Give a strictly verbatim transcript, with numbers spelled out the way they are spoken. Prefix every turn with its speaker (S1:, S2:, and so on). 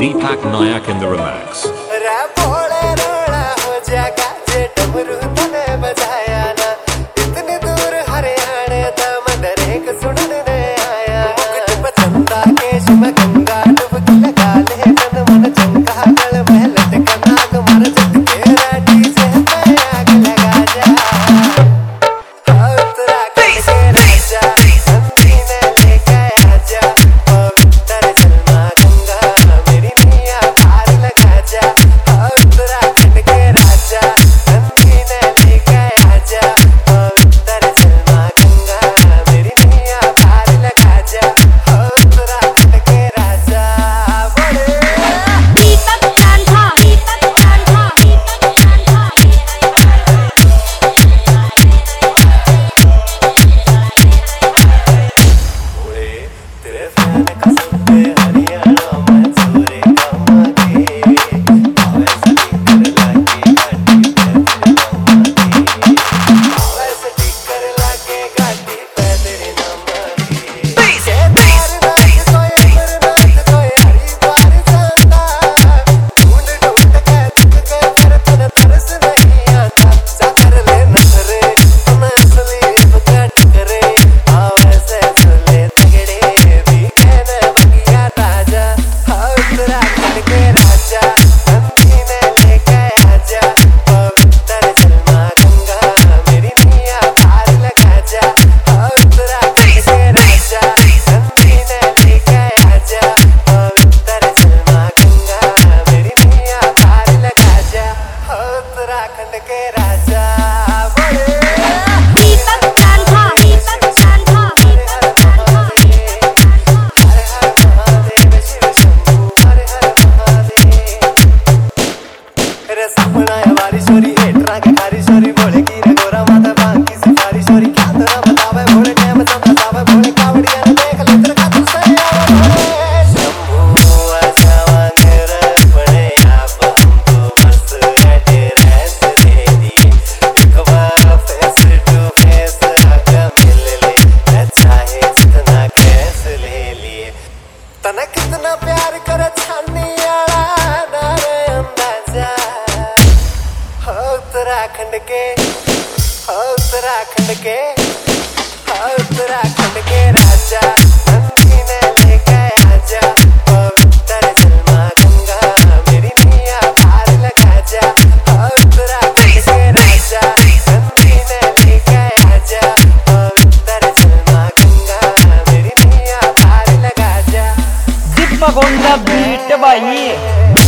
S1: Deepak Nayak in the remix.
S2: कितना प्यार करे छानी आला ना रे अंदाजा हो उत्तराखंड के हो उत्तराखंड के हो उत्तराखंड के राजा नंदीने लेके आजा पवित्र जलमा गंगा मेरी मियां पार लगा जा हो उत्तराखंड के राजा नंदीने लेके आजा पवित्र जलमा गंगा मेरी मियां पार लगा जा
S3: Gonda beat भाई।